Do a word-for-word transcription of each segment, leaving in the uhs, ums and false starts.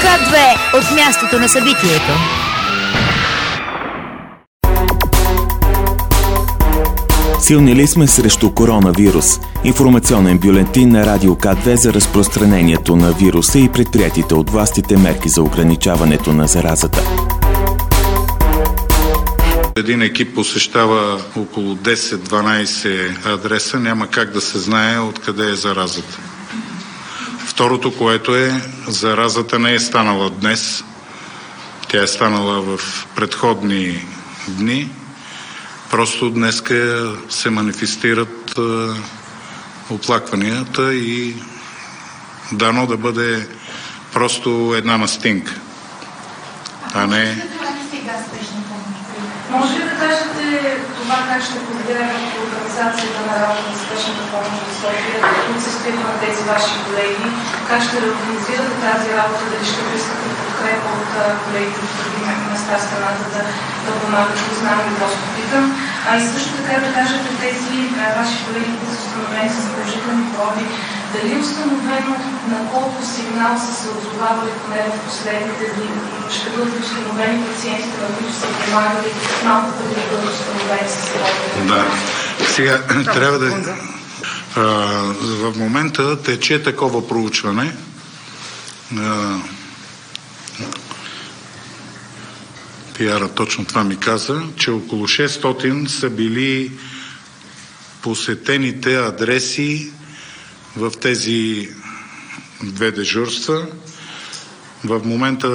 К две от мястото на събитието. Силни ли сме срещу коронавирус? Информационен бюлетин на Радио К две за разпространението на вируса и предприятите от властите мерки за ограничаването на заразата. Един екип посещава около десет-дванайсет адреса, няма как да се знае откъде е заразата. Второто, което е, заразата не е станала днес, тя е станала в предходни дни. Просто днеска се манифестират е, оплакванията и дано да бъде просто една настинка, а не... Може ли да кажете това как ще повлияе върху организацията на работа на спешната помощ в София, отсъствието на тези ваши колеги? Как ще реорганизирате тази работа? Дали ще поискате подкрепа от колегите в други места в страната да, да помагат? Не знам ли, просто питам. А и също така да кажете тези ваши колеги, които са установени с положителни проби, дали е установено на колко сигнал са се отзовавали поне в последните дни и ще бъдат установени пациентите, на които са помагали малко преди да бъдат установени с проби? Да. Сега трябва да... А, в момента тече такова проучване. А, Пиара точно това ми каза, че около шестстотин са били посетените адреси в тези две дежурства. В момента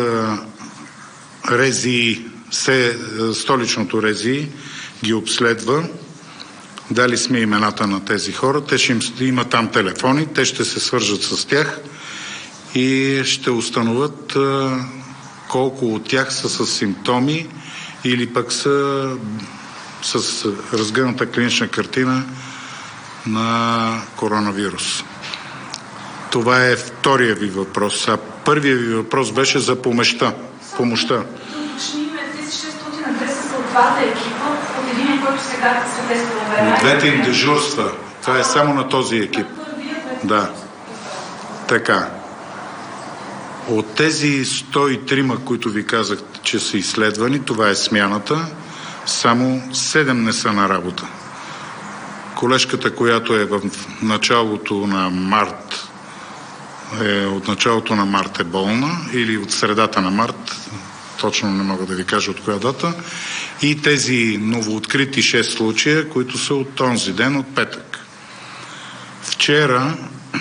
РЕЗИ, се, столичното РЕЗИ ги обследва. Дали сме имената на тези хора. Те ще им, има там телефони, те ще се свържат с тях и ще установят а, колко от тях са с симптоми или пък са с разгъната клинична картина на коронавирус. Това е втория ви въпрос. А първия ви въпрос беше за помощта. Помощта. Тези шестстотин адреса са от двата екипа, от един, който сега се тества време. Двете им дежурства. Това е само на този екип. Да. Така. От тези сто и три, които ви казах, че са изследвани, това е смяната, само седем не са на работа. Колежката, която е в началото на март, е, от началото на март е болна, или от средата на март, точно не мога да ви кажа от коя дата, и тези новооткрити шест случая, които са от този ден, от петък. Вчера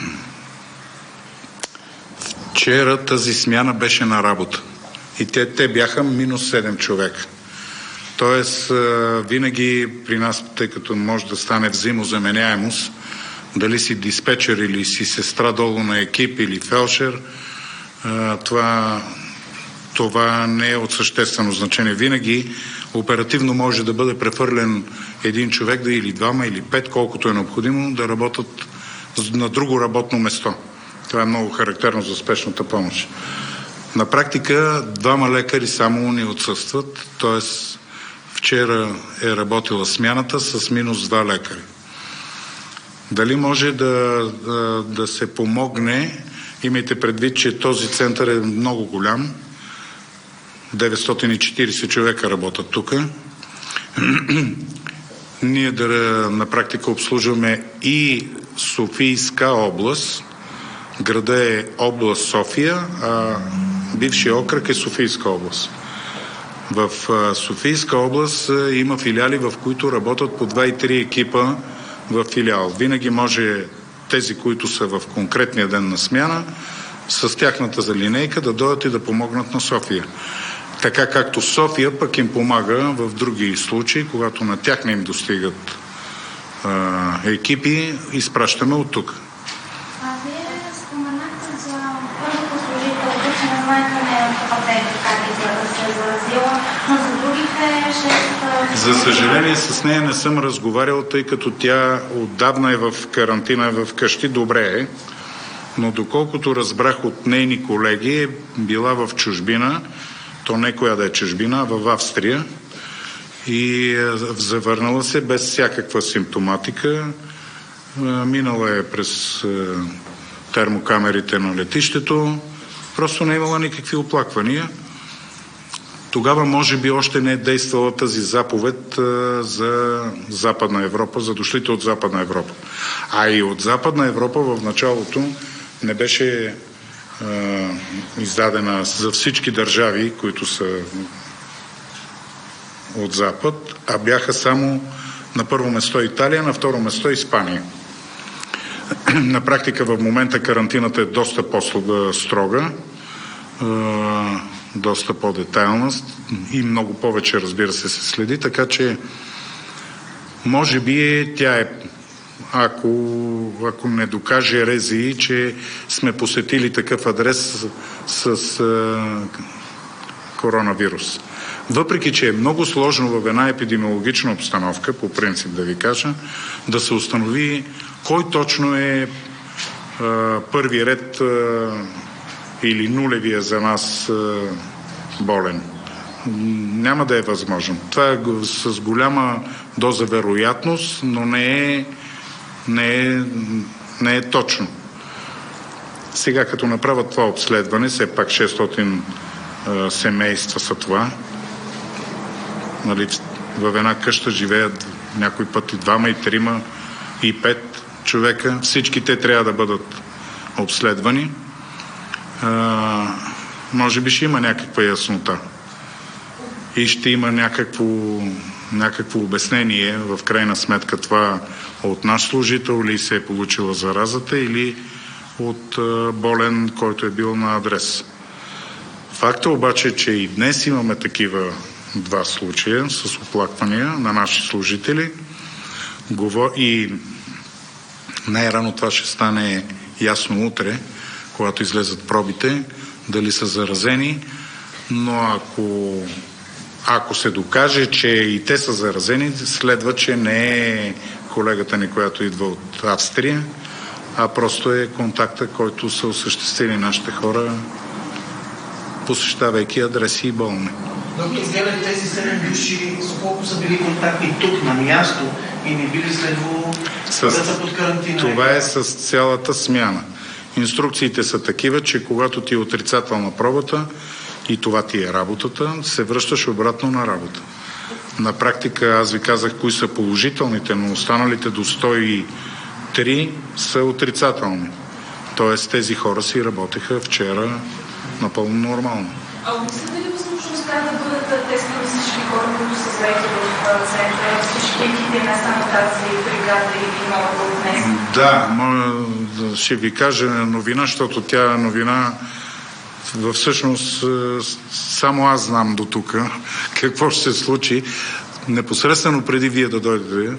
Вчера тази смяна беше на работа. И те, те бяха минус седем човека. Тоест, винаги при нас, тъй като може да стане взаимозаменяемост, дали си диспетчер или си сестра долу на екип или фелшер, това, това не е от съществено значение. Винаги оперативно може да бъде прехвърлен един човек, да или двама, или пет, колкото е необходимо, да работят на друго работно место. Това е много характерно за спешната помощ. На практика двама лекари само ни отсъстват, т.е. вчера е работила смяната с минус два лекари. Дали може да, да, да се помогне? Имайте предвид, че този център е много голям. деветстотин и четирийсет човека работят тук. Ние да, на практика обслужваме и Софийска област. Града е област София, а бившия окръг е Софийска област. В Софийска област има филиали, в които работят по два и три екипа в филиал. Винаги може тези, които са в конкретния ден на смяна, с тяхната за линейка да дойдат и да помогнат на София. Така както София пък им помага в други случаи, когато на тях не им достигат а, екипи, изпращаме от тук. За съжаление, с нея не съм разговарял, тъй като тя отдавна е в карантина в къщи. Добре е, но доколкото разбрах от нейни колеги, е била в чужбина, то не коя да е чужбина, а в Австрия, и е завърнала се без всякаква симптоматика. Минала е през термокамерите на летището, Просто не е имала никакви оплаквания. Тогава може би още не е действала тази заповед а, за Западна Европа, за дошлите от Западна Европа. А и от Западна Европа в началото не беше а, издадена за всички държави, които са от Запад, а бяха само на първо место Италия, на второ место Испания. На практика в момента карантината е доста по-строга, доста по-детайлна и много повече, разбира се, се следи, така че може би тя е, ако, ако не докаже РЗИ, че сме посетили такъв адрес с, с а, коронавирус. Въпреки че е много сложно в една епидемиологична обстановка, по принцип да ви кажа, да се установи кой точно е а, първи ред а, или нулевия за нас а, болен. Няма да е възможно. Това е с голяма доза вероятност, но не е, не е, не е точно. Сега, като направят това обследване, все пак шестстотин а, семейства са това. Нали, в една къща живеят някой път и двама, и трима, и пет човека. Всички те трябва да бъдат обследвани. А, може би ще има някаква яснота. И ще има някакво, някакво обяснение, в крайна сметка това от наш служител ли се е получила заразата или от а, болен, който е бил на адрес. Факта обаче, че и днес имаме такива два случая с оплаквания на наши служители и най-рано това ще стане ясно утре, когато излезат пробите, дали са заразени, но ако, ако се докаже, че и те са заразени, следва, че не е колегата ни, която идва от Австрия, а просто е контакта, който са осъществили нашите хора, посещавайки адреси и болни. Доктор Гелев, тези седем души с колко са били контактни тук на място и не били следвало да са под карантина? Това е с цялата смяна. Инструкциите са такива, че когато ти е отрицателна пробата и това ти е работата, се връщаш обратно на работа. На практика аз ви казах кои са положителните, но останалите до сто и три са отрицателни. Тоест тези хора си работеха вчера напълно нормално. А обмисляте ли възможността да бъдат тествани всички хора, които са заети в центъра, всички екипи, не само тази бригада или новата от днес? Да, ще ви кажа новина, защото тя новина всъщност само аз знам до тук какво ще се случи. Непосредствено преди вие да дойдете,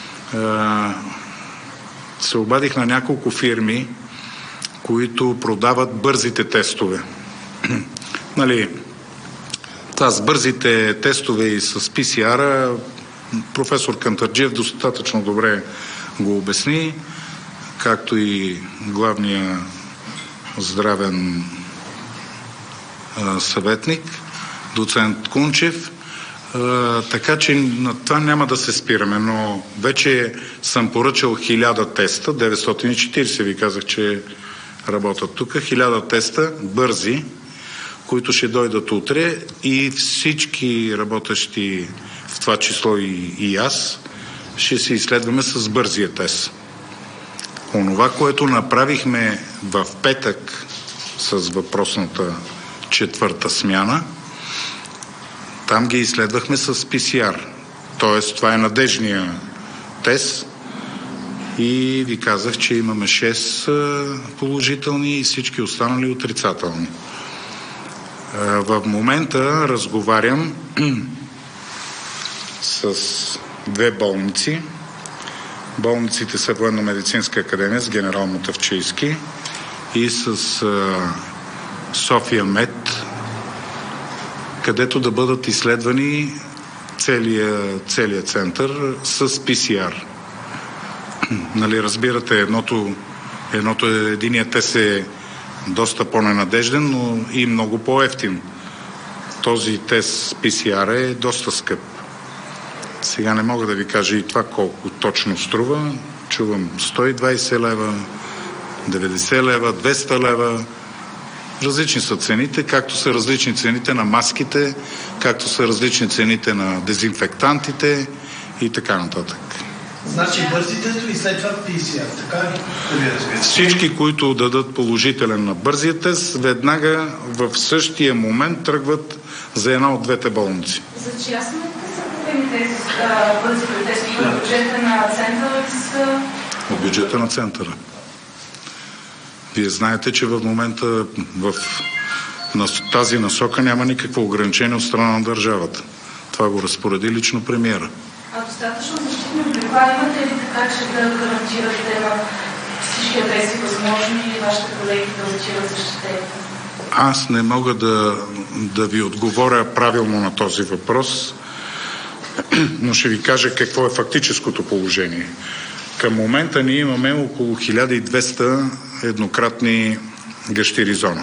се обадих на няколко фирми, които продават бързите тестове. Нали, това с бързите тестове и с пи си ар-а професор Кантарджиев достатъчно добре го обясни, както и главния здравен а, съветник, доцент Кунчев. А, така че на това няма да се спираме, но вече съм поръчал хиляда теста, деветстотин и четиридесет ви казах, че работят тук, хиляда теста бързи, които ще дойдат утре и всички работещи, в това число и, и аз, ще се изследваме с бързия тест. Онова, което направихме в петък с въпросната четвърта смяна, там ги изследвахме с пи си ар. Тоест, това е надежния тест. И ви казах, че имаме шест положителни и всички останали отрицателни. В момента разговарям с две болници. Болниците са Военно-медицинска академия с генерал Мутафчийски и с София Мед, където да бъдат изследвани целият, целият център с пи си ар. Нали, разбирате, едното, едното е, единият тест е доста по-ненадежден, но и много по-евтин. Този тест пи си ар е доста скъп. Сега не мога да ви кажа и това колко точно струва. Чувам сто и двадесет лева, деветдесет лева, двеста лева. Различни са цените, както са различни цените на маските, както са различни цените на дезинфектантите и така нататък. Значи бързи тестове и след това пи си ар, така ли? Всички, които дадат положителен на бързия тест, веднага в същия момент тръгват за една от двете болници. За чия сметка са купени тези бързи тестове? От бюджета на центъра ли са? От бюджета на центъра. Вие знаете, че в момента в тази насока няма никакво ограничение от страна на държавата. Това го разпореди лично премиера. А достатъчно защитни облекла имате ли така, че да гарантирате на всички адреси възможни и вашите колеги да отиват защитени? Аз не мога да, да ви отговоря правилно на този въпрос, но ще ви кажа какво е фактическото положение. Към момента ние имаме около хиляда и двеста еднократни гащери зона.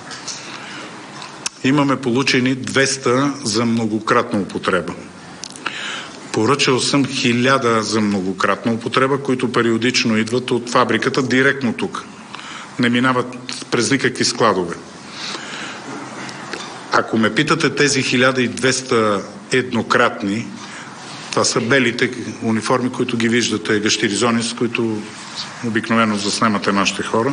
Имаме получени двеста за многократна употреба. Поръчал съм хиляда за многократна употреба, които периодично идват от фабриката директно тук. Не минават през никакви складове. Ако ме питате тези хиляда и двеста еднократни, това са белите униформи, които ги виждате, гащеризони, с които обикновено заснемате нашите хора.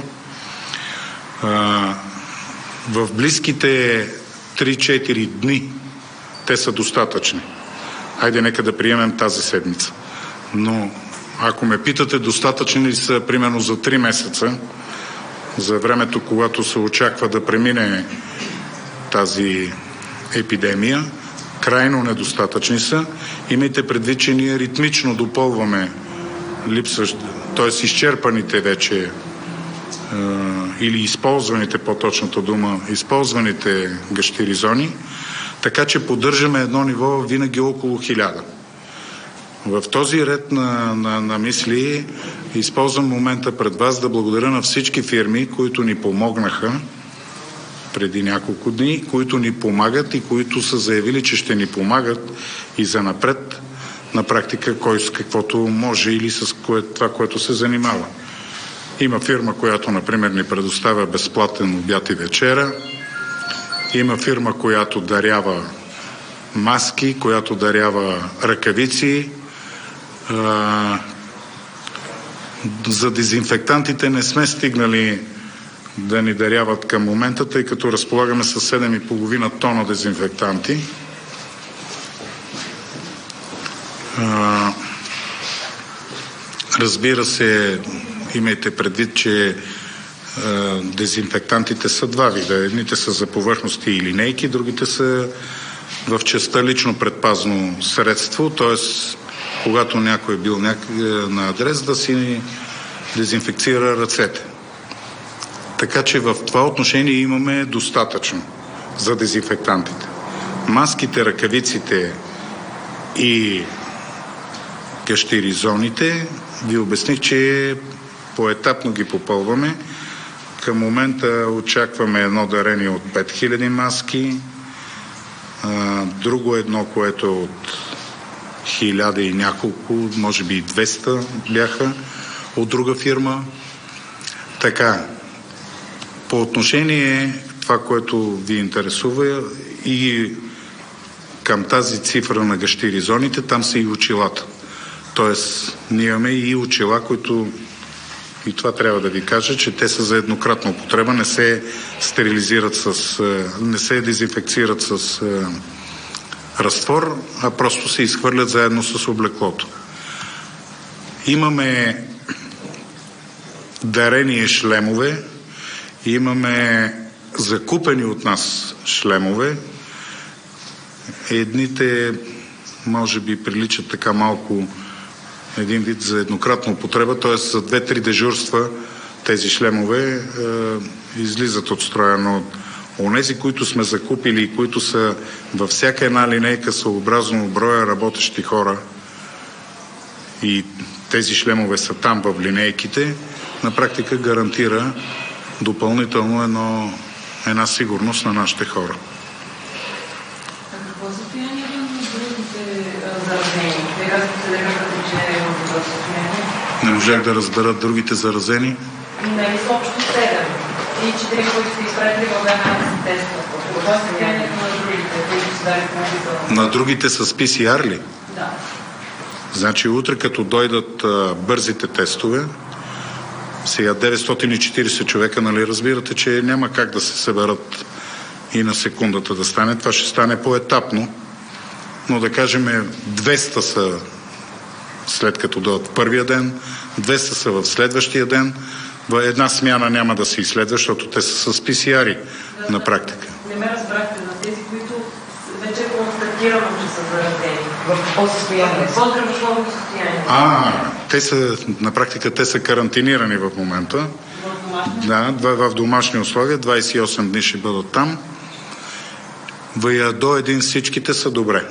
В близките три-четири дни те са достатъчни. Хайде, нека да приемем тази седмица. Но ако ме питате достатъчни ли са примерно за три месеца, за времето, когато се очаква да премине тази епидемия, крайно недостатъчни са. Имайте предвид, че ние ритмично допълваме липсващ, т.е. изчерпаните вече е, или използваните, по-точната дума, използваните гащеризони, така че поддържаме едно ниво винаги около хиляда. В този ред на, на, на мисли използвам момента пред вас да благодаря на всички фирми, които ни помогнаха преди няколко дни, които ни помагат и които са заявили, че ще ни помагат и занапред на практика кой с каквото може или с кое, това, което се занимава. Има фирма, която, например, ни предоставя безплатен обяд и вечера. Има фирма, която дарява маски, която дарява ръкавици. За дезинфектантите не сме стигнали да ни даряват към момента, тъй като разполагаме с седем и половина тона дезинфектанти. Разбира се, имайте предвид, че дезинфектантите са два вида. Едните са за повърхности и линейки, другите са в частта лично предпазно средство, т.е. когато някой е бил на адрес, да си дезинфекцира ръцете. Така че в това отношение имаме достатъчно за дезинфектантите. Маските, ръкавиците и гащеризоните ви обясних, че поетапно ги попълваме. Към момента очакваме едно дарение от пет хиляди маски, друго едно, което е от хиляда и няколко, може би и двеста бяха от друга фирма. Така, по отношение това, което ви интересува и към тази цифра на гащеризоните, там са и очилата. Тоест, ние имаме и очила, които, и това трябва да ви кажа, че те са за еднократна употреба, не се стерилизират с, не се дезинфекцират с разтвор, а просто се изхвърлят заедно с облеклото. Имаме дарение шлемове, имаме закупени от нас шлемове. Едните може би приличат така малко един вид за еднократна употреба, т.е. за две-три дежурства тези шлемове е, излизат от строя, но онези, които сме закупили и които са във всяка една линейка съобразно броя работещи хора и тези шлемове са там в линейките, на практика гарантира допълнително едно, една сигурност на нашите хора. Какво състояние на другите заразени? Не можах да разбера другите заразени. Не са общо седем. и четири, които сте изпратили в България да се тестват. Това е състоянието на другите, които са дали положително. На другите с пи си ар ли? Да. Значи утре, като дойдат а, бързите тестове, сега деветстотин и четирийсет човека, нали разбирате, че няма как да се съберат и на секундата да стане. Това ще стане поетапно, но да кажем двеста са след като дойдат в първия ден, двеста са в следващия ден, една смяна няма да се изследва, защото те са с пи си ар-и да, на практика. Не ме разбрахте на тези, които вече е констатирано, че са заразени. В какво състояние? В по-здравословно състояние. А, те са, на практика те са карантинирани в момента. В домашни? Да, в домашни условия, двадесет и осем дни ще бъдат там. До един всичките са добре.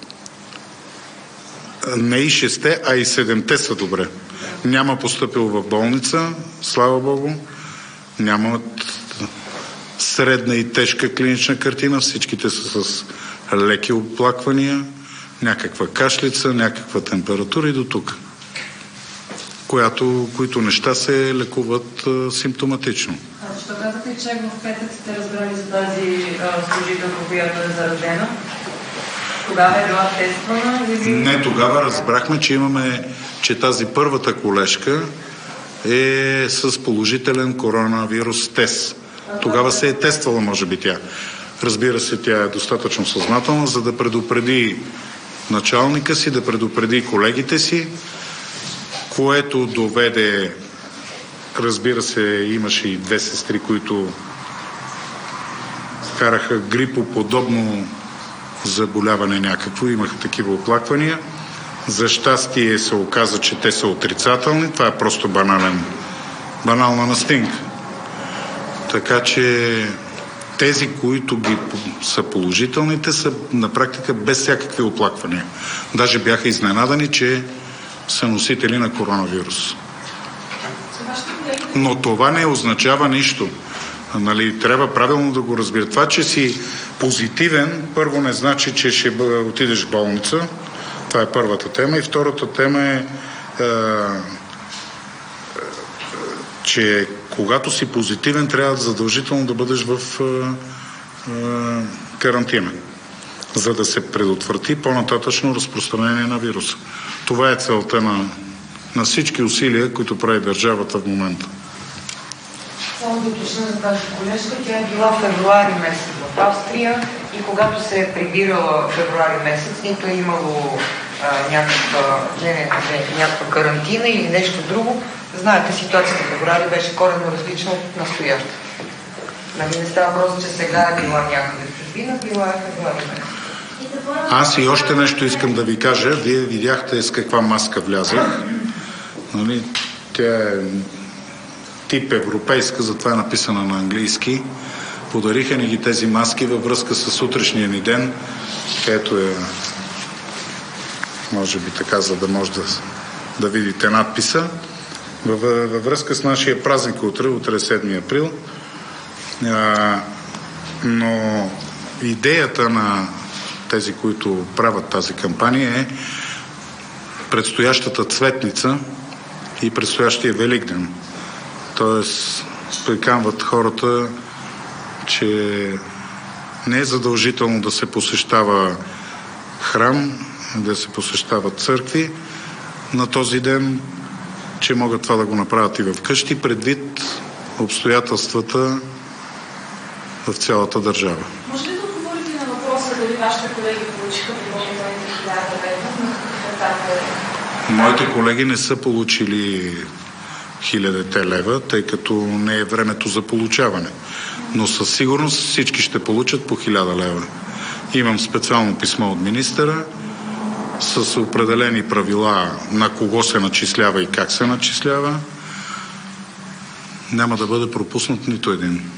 Не и шесте, а и седемте са добре. Няма постъпил в болница, слава Богу. Нямат средна и тежка клинична картина. Всичките са с леки оплаквания, някаква кашлица, някаква температура и до тук. Която, които неща се лекуват а, симптоматично. А защо казахте, че в петък сте разбрали за тази служителка, която е заразена? Тогава е била тествана или... Не, тогава разбрахме, че имаме, че тази първата колежка е с положителен коронавирус тест. Тогава се е тествала, може би тя. Разбира се, тя е достатъчно съзнателна, за да предупреди началника си, да предупреди колегите си, което доведе, разбира се, имаше и две сестри, които караха грипоподобно заболяване някакво, имаха такива оплаквания. За щастие се оказа, че те са отрицателни. Това е просто банален, банална настинка. Така че тези, които ги са положителните, са на практика без всякакви оплаквания. Даже бяха изненадани, че са носители на коронавирус. Но това не означава нищо. Нали, трябва правилно да го разбира. Това, че си позитивен, първо не значи, че ще отидеш в болница. Това е първата тема. И втората тема е, е, че когато си позитивен, трябва задължително да бъдеш в е, е, карантина, за да се предотврати по-нататъчно разпространение на вируса. Това е целта на, на всички усилия, които прави държавата в момента. Само да уточня за тази колежка, тя е била в февруари месец в Австрия и когато се е прибирала в февруари месец, нито е имало а, някаква, не, не, не, някаква карантина или нещо друго. Знаете, ситуацията в февруари беше коренно различна от настоящата. Нали не става въпрос, че сега е била някъде в чужбина, била е в февруари месец. Аз и още нещо искам да ви кажа. Вие видяхте с каква маска влязах. Нали, тя е тип европейска, затова е написана на английски. Подариха ни ги тези маски във връзка с утрешния ни ден, където е, може би така, за да може да, да видите надписа. Във, във връзка с нашия празник утре, утре е седми април. А, но идеята на тези, които правят тази кампания е предстоящата цветница и предстоящия Великден. Тоест, приканват хората, че не е задължително да се посещава храм, да се посещават църкви на този ден, че могат това да го направят и в къщи, предвид обстоятелствата в цялата държава. Може ли да отговорите на въпроса дали вашите колеги получиха допълнителните хиляда лева? На какъв етап е? Моите колеги не са получили хилядите лева, тъй като не е времето за получаване. Но със сигурност всички ще получат по хиляда лева. Имам специално писмо от министъра с определени правила на кого се начислява и как се начислява. Няма да бъде пропуснат нито един.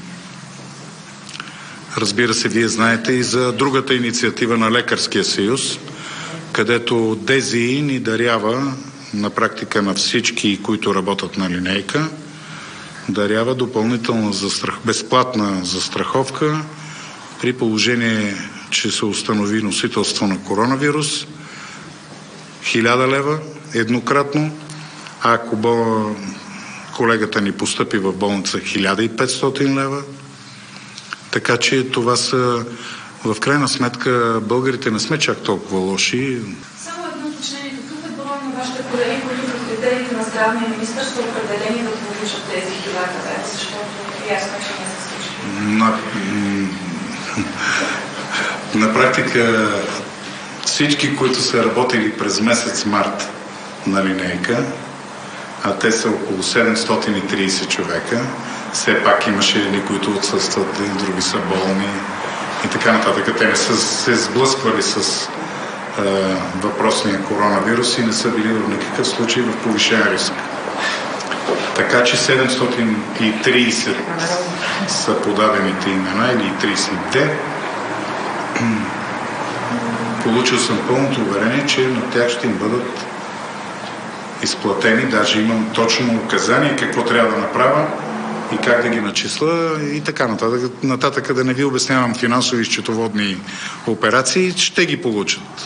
Разбира се, вие знаете и за другата инициатива на Лекарския съюз, където ДЗИ ни дарява на практика на всички, които работят на линейка, дарява допълнителна застрах... безплатна застраховка при положение, че се установи носителство на коронавирус. Хиляда лева еднократно. А ако бъл... колегата ни постъпи в болница хиляда и петстотин лева. Така че това са, в крайна сметка, българите не сме чак толкова лоши. Само едно уточнение. Какъв е броя на вашите колеги, които в критериите на здравния министър са определени да получат тези хиляда лева, защото ясно, че не се случи? На, на практика всички, които са работили през месец март на линейка, а те са около седемстотин и трийсет човека, все пак имаше едни, които отсъстват, и други са болни и така нататък. Те не са се сблъсквали с е, въпросния коронавирус и не са били в никакъв случай в повишен риск. Така че седемстотин и трийсет са подадените имена или трийсетте. Получил съм пълното уверение, че на тях ще им бъдат изплатени. Даже имам точно указание какво трябва да направя и как да ги начисля и така нататък. Нататък да не ви обяснявам финансови и счетоводни операции, ще ги получат.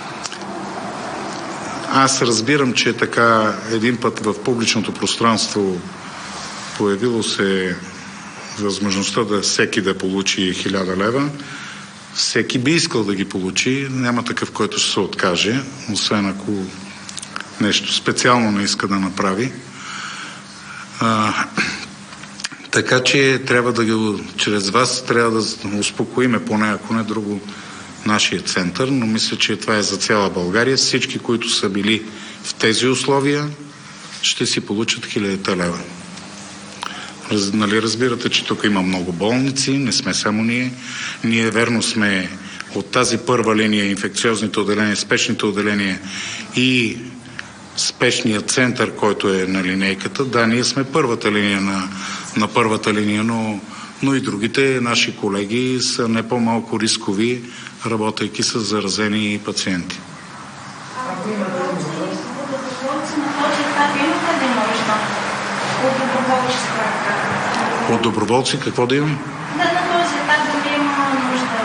Аз разбирам, че така един път в публичното пространство появило се възможността да всеки да получи хиляда лева. Всеки би искал да ги получи. Няма такъв, който ще се откаже, освен ако нещо специално не иска да направи. А, така че трябва да ги, чрез вас трябва да успокоиме поне, ако не друго, нашия център, но мисля, че това е за цяла България. Всички, които са били в тези условия, ще си получат хилядата лева. Раз, нали, разбирате, че тук има много болници, не сме само ние. Ние верно сме от тази първа линия, инфекциозните отделения, спешните отделения и спешния център, който е на линейката. Да, ние сме първата линия на, на първата линия, но, но и другите наши колеги са не по-малко рискови, работейки с заразени пациенти. Ако има доброволци на този етап, имате ли нужда от доброволческа? От доброволци какво да имаме? Да, на този етап да ви има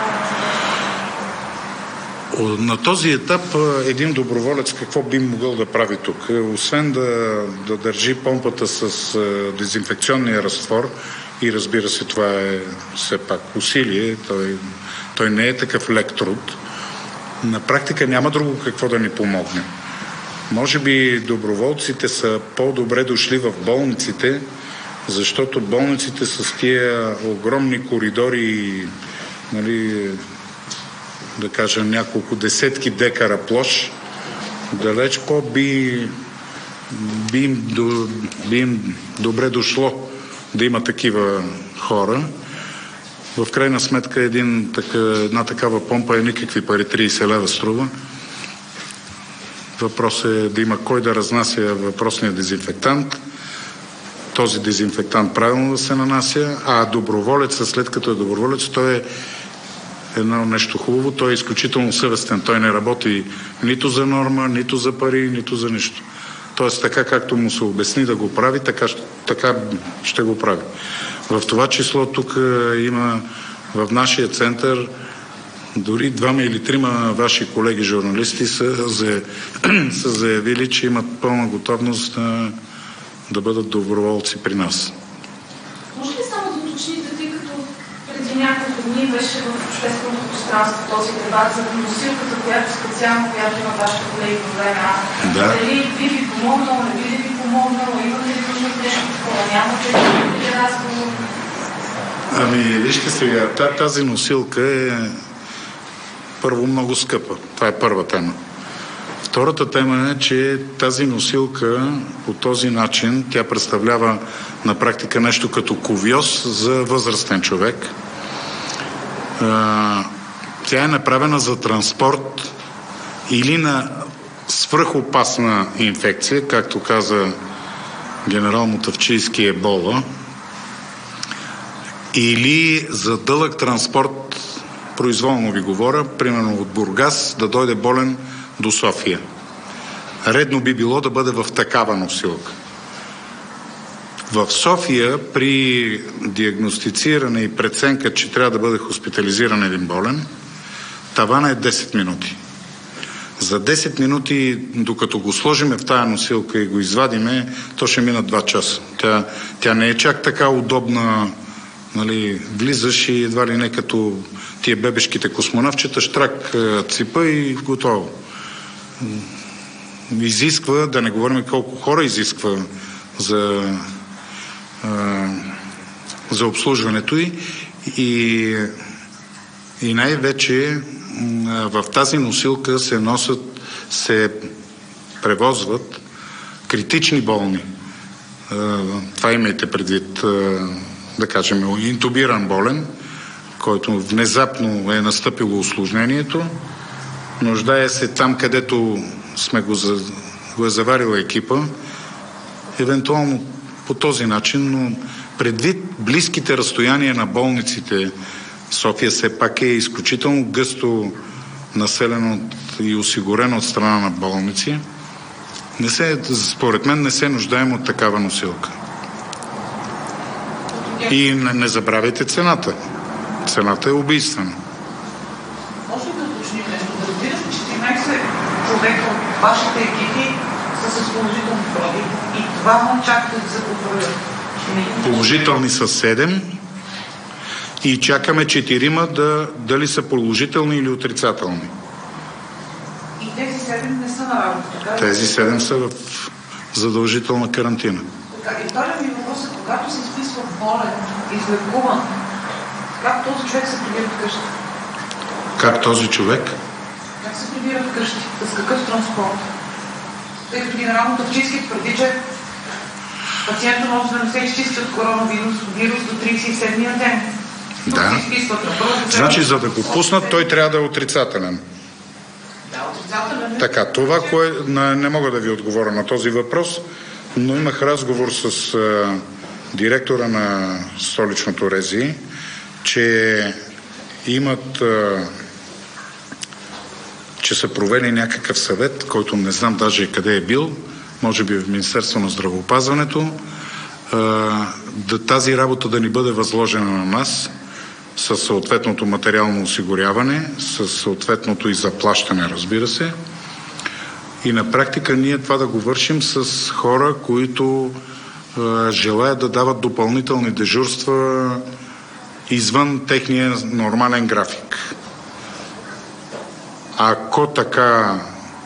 нужда. На този етап един доброволец какво би могъл да прави тук? Освен да, да държи помпата с дезинфекционния разтвор, и разбира се, това е все пак усилие, той, той не е такъв лек труд. На практика няма друго какво да ни помогне. Може би доброволците са по-добре дошли в болниците, защото болниците с тия огромни коридори, нали, да кажа няколко десетки декара площ, далеч по-би би им, до, би им добре дошло да има такива хора. В крайна сметка един, така, една такава помпа е никакви пари, трийсет лева струва. Въпрос е да има кой да разнася въпросния дезинфектант, този дезинфектант правилно да се нанася, а доброволеца, след като е доброволец, той е едно нещо хубаво, той е изключително съвестен. Той не работи нито за норма, нито за пари, нито за нищо. Тоест така както му се обясни да го прави, така, така ще го прави. В това число тук има в нашия център дори двама или трима ваши колеги журналисти са, за, са заявили, че имат пълна готовност да, да бъдат доброволци при нас. Може ли само да уточните, тъй като преди няколко дни беше в общественото пространство този дебат за носилката, която специално, която има вашите колеги по време А? Да. Дали би ви помогнало, не би ли ви помогнало, имате ли нужда от нещо такова, нямате ли разговор? Ами, вижте сега, тази носилка е първо много скъпа. Това е първа тема. Втората тема е, че тази носилка по този начин, тя представлява на практика нещо като кувьоз за възрастен човек. Тя е направена за транспорт или на свръхопасна инфекция, както каза генерал Мутафчийски, ебола, или за дълъг транспорт, произволно ви говоря, примерно от Бургас да дойде болен до София. Редно би било да бъде в такава носилка. В София при диагностициране и преценка, че трябва да бъде хоспитализиран един болен, тавана е десет минути. За десет минути, докато го сложиме в тая носилка и го извадиме, то ще мина два часа. Тя, тя не е чак така удобна, нали, влизаш и едва ли не като тия бебешките космонавчета, штрак ципа и готово. Изисква, да не говорим колко хора изисква за, за обслужването й и, и най-вече в тази носилка се носят, се превозват критични болни. Това имайте предвид, да кажем, интубиран болен, който внезапно е настъпило усложнението, нуждае се там, където сме го, за, го е заварила екипа, евентуално по този начин, но предвид близките разстояния на болниците, София все пак е изключително гъсто населено и осигурено от страна на болници. Не се, според мен не се нуждаем от такава носилка. И не, не забравяйте цената. Цената е убийствена. Може ли да уточним нещо? Да разбира се, четиринайсет човека от вашите екипи са с положителни проби и двама чакате да се потвърдят. Положителни са седем и чакаме четирима да, дали са положителни или отрицателни. И тези седем не са на работа, така? Тези седем са в задължителна карантина. Така, и вторият ми въпрос е, когато се изписва болен, излекуван, как този човек се прибира вкъщи? Как този човек? Как се прибира вкъщи? С какъв транспорт? Тъй като генерално Тавчийски твърди, че пациентът може да не се изчисти от коронавирус вирус до трийсет и седмия ден. Да. Значи, за да го пуснат, той трябва да е отрицателен. Да, отрицателен е. Така, това, кое... Не мога да ви отговоря на този въпрос, но имах разговор с а, директора на столичното РЗИ, че имат а, че са провели някакъв съвет, който не знам даже къде е бил, може би в Министерство на здравеопазването, да тази работа да ни бъде възложена на нас със съответното материално осигуряване, със съответното и заплащане, разбира се. И на практика ние това да го вършим с хора, които желаят да дават допълнителни дежурства извън техния нормален график. Ако така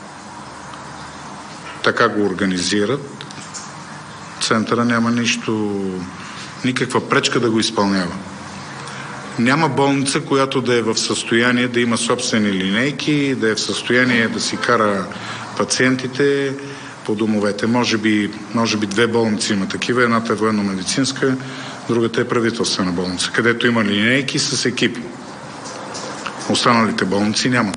така го организират, центъра няма нищо, никаква пречка да го изпълнява. Няма болница, която да е в състояние да има собствени линейки, да е в състояние да си кара пациентите по домовете. Може би, може би две болници има такива, едната е военно-медицинска, другата е правителствена болница, където има линейки с екипи. Останалите болници нямат.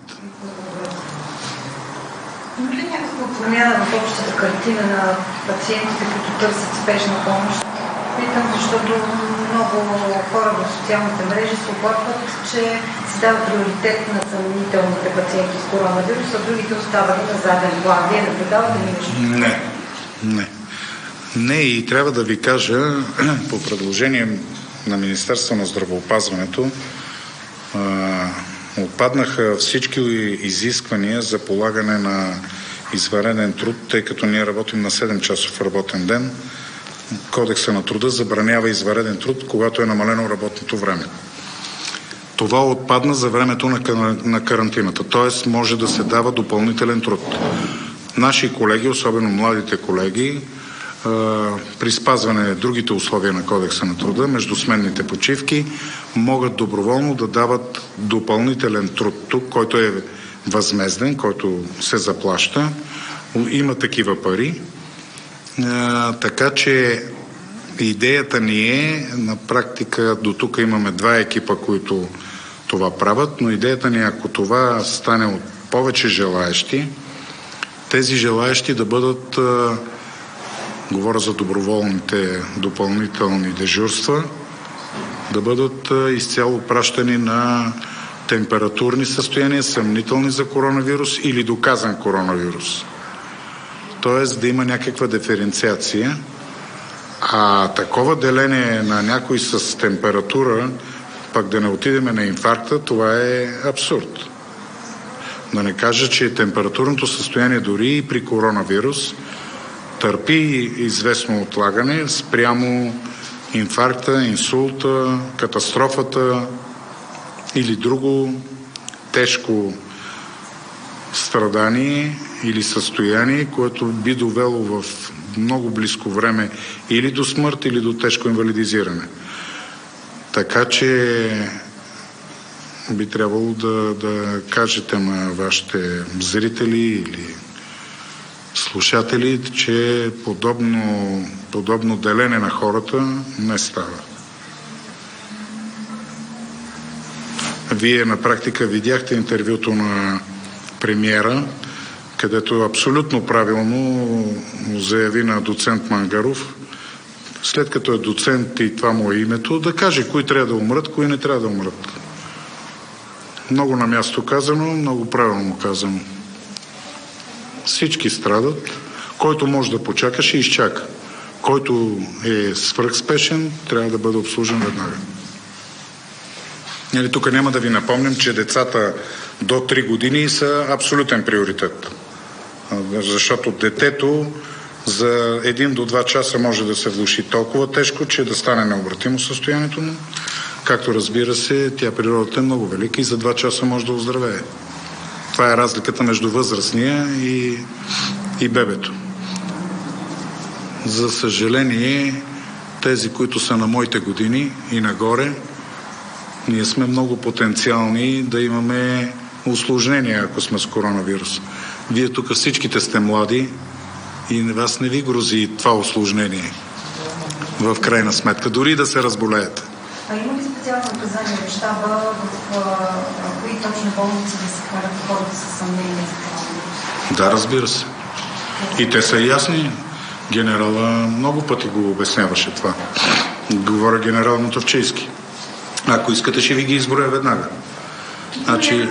Промяна в общата картина на пациентите, които търсят спешна помощ. Питам, защото много хора в социалните мрежи се оплакват, че се дава приоритет на съмнителните пациенти с коронавирус, а другите остават на заден план. Вие наблюдавате ли нещо? Не, не. Не, и трябва да ви кажа, по предложение на Министерство на здравеопазването, отпаднаха всички изисквания за полагане на извънреден труд, тъй като ние работим на седем часов работен ден. Кодекса на труда забранява извънреден труд, когато е намалено работното време. Това отпадна за времето на, на карантината, т.е. може да се дава допълнителен труд. Наши колеги, особено младите колеги, при спазване на другите условия на Кодекса на труда, между сменните почивки, могат доброволно да дават допълнителен труд тук, който е възмезден, който се заплаща. Има такива пари. А, така че идеята ни е, на практика до тук имаме два екипа, които това правят, но идеята ни е, ако това стане от повече желаещи, тези желаещи да бъдат, а, говоря за доброволните допълнителни дежурства, да бъдат а, изцяло пращани на температурни състояния, съмнителни за коронавирус или доказан коронавирус. Тоест да има някаква диференциация. А такова деление на някой с температура, пък да не отидеме на инфаркта, това е абсурд. Да не кажа, че температурното състояние дори и при коронавирус търпи известно отлагане спрямо инфаркта, инсулта, катастрофата или друго тежко страдание или състояние, което би довело в много близко време или до смърт, или до тежко инвалидизиране. Така че би трябвало да, да кажете на вашите зрители или слушатели, че подобно, подобно делене на хората не става. Вие на практика видяхте интервюто на премиера, където абсолютно правилно му заяви на доцент Мангаров, след като е доцент и това му е името, да каже кои трябва да умрат, кои не трябва да умрат. Много на място казано, много правилно му казано. Всички страдат. Който може да почака, ще изчака. Който е свръхспешен, трябва да бъде обслужен веднага. Нали, тук няма да ви напомням, че децата до три години са абсолютен приоритет. Защото детето за един до два часа може да се влоши толкова тежко, че да стане необратимо състоянието му. Както разбира се, тя природата е много велика и за два часа може да оздравее. Това е разликата между възрастния и, и бебето. За съжаление, тези, които са на моите години и нагоре, ние сме много потенциални да имаме усложнения, ако сме с коронавирус. Вие тук всичките сте млади и вас не ви грози това усложнение. В крайна сметка, дори да се разболеете. А има ли специално указание в щаба в кои точно болници да се карат хората с съмнение за коронавирус? Да, разбира се. И те са ясни. Генерала много пъти го обясняваше това. Говоря генерал Мотавчийски. Ако искате, ще ви ги изброя веднага. Значи,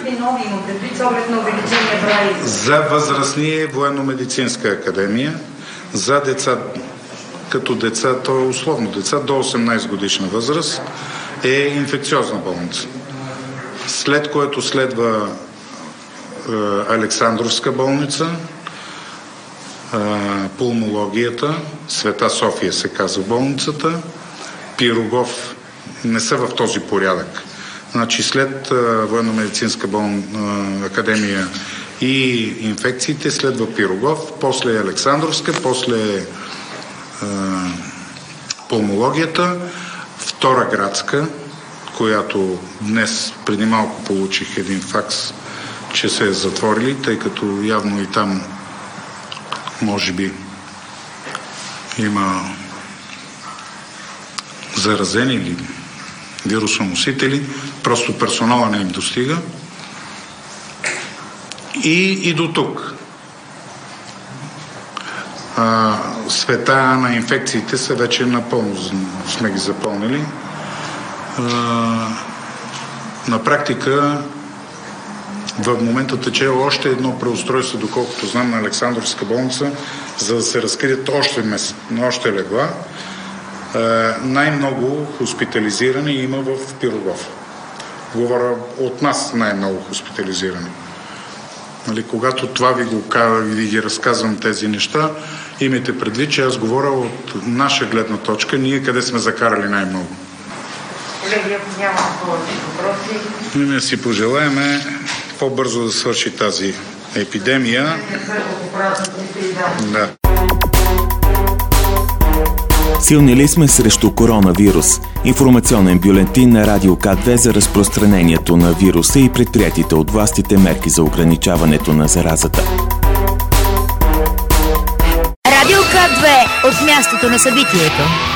за възрастни военно-медицинска академия, за деца, като деца, то е условно деца, до осемнайсет годишна възраст, е инфекциозна болница. След което следва е, Александровска болница, е, пулмологията, Света София се казва болницата, Пирогов, не са в този порядък. Значи след uh, военно-медицинска болн, uh, академия и инфекциите следва Пирогов, после Александровска, после uh, пулмологията, втора градска, която днес преди малко получих един факс, че се е затворили, тъй като явно и там може би има заразени или вирусоносители, просто персонала не им достига. И, и до тук. А, света на инфекциите са вече напълно сме ги запълнили. А, на практика в момента тече още едно преустройство, доколкото знам, на Александровска болница, за да се разкрият още, месец, още легла. Uh, най-много хоспитализирани има в Пирогов. Говоря от нас най-много хоспитализирани. Нали, когато това ви го ви ги разказвам тези неща, имайте предвид, че аз говоря от наша гледна точка, ние къде сме закарали най-много. Колеги, ако няма повече въпроси... Ние си пожелаеме по-бързо да свърши тази епидемия. Да. Силни ли сме срещу коронавирус? Информационен бюлетин на Радио К две за разпространението на вируса и предприятите от властите мерки за ограничаването на заразата. Радио К две от мястото на събитието.